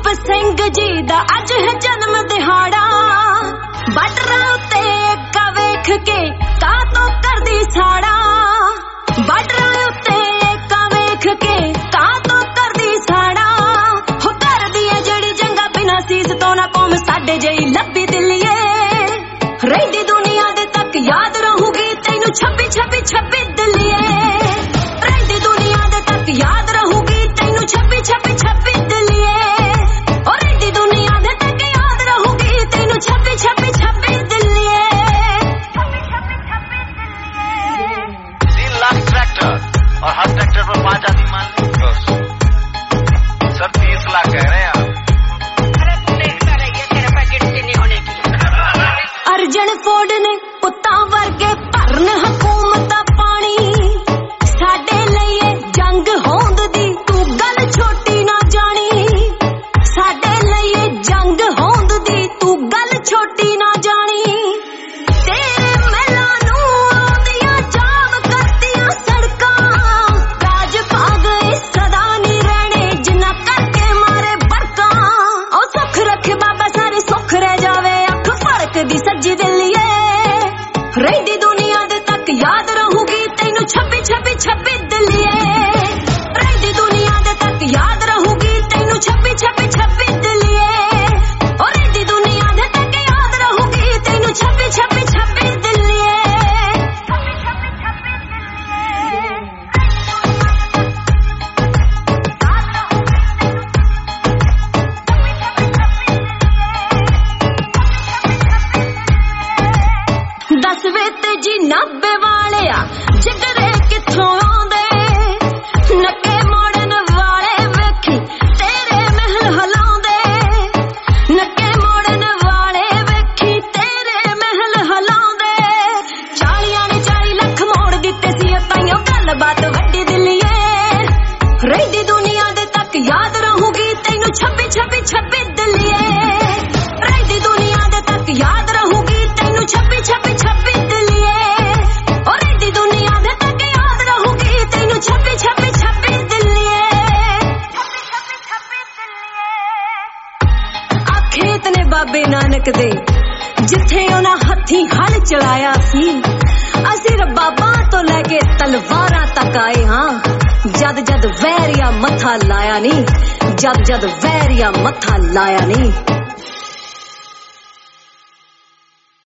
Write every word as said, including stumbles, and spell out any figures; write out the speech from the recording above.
रूप सिंह जी दा अज है जन्म दिहाड़ा बार्डरां उत्ते एका वेख के का तो करदी साड़ा बार्डरां उत्ते एका वेख के का तो करदी साड़ा हो करदी है जेड़ी जंगा बिना सीस तो ना कौम साडे जई लब्बी दिलिए रहिंदी दुनिया दे तक याद रहूगी तैनू छब्बी छब्बी छब्बी दिलिए रहिंदी दुनिया दे तक याद रहूगी तैनू छब्बी छब्बी छब्बी दिलिए और रहिंदी दुनिया दे तक याद रहूगी तैनू छब्बी छब्बी छब्बी दिलिए तीन लाख ट्रैक्टर और हर ट्रैक्टर पर पांच आदमी मान ली सर तीस लाख कह रहे हैं अर्जन फोर्ड ने पुत्तां वर्गे भरन हुकूमत पानी साडे लईए जंग होंद दी तू गल छोटी ना जानी साडे लईए जंग होंद दी तू गल छोटी ना जानी तेरे महलां नूं आउंदियां जाम करदियां सड़कां राज पा गए सदा नहीं रहने जिन्ना करके मारे बड़कां ओ सुख रखे बाबा सारे सुख रह जावे अख फड़क दी सज्जी दिलिए रहिंदी दुनिया दे तक याद रहूगी तैनू छब्बी छब्बी छब्बी दिलिए रहिंदी दुनिया दे तक याद रहूगी तैनू छब्बी छब्बी छब्बी दिलिए और रहिंदी दुनिया दे तक याद रहूगी तैनू छब्बी छब्बी छब्बी दिलिए दस वे ते जी नब्बे वाले आ जिगरे किथों आउंदे नक्के मोड़न वाले वेखी तेरे महल हलाउंदे नक्के मोड़न वाले वेखी तेरे महल हलाउंदे चालियां ने चाली लख मोड़ दिते सी ताइयों गल बात वड्डी दिलिए रहिंदी दुनिया दे तक याद रहूगी तैनू छब्बी छब्बी छब्बी दिलिए रहिंदी दुनिया दे तक याद रहूगी तैनू छब्बी छब्बी छब्बी दिलिए और रहिंदी दुनिया दे तक याद रहूगी तैनू छब्बी छब्बी छब्बी दिलिए आ खेत ने बाबे नानक दे जिथे उन्हां हत्थी हल चलाया सी असीं रबाबां तो लैके तलवारां तक आए हां जद जद वैरिया मथा लाया नी जद जद वैरिया मथा लाया नी।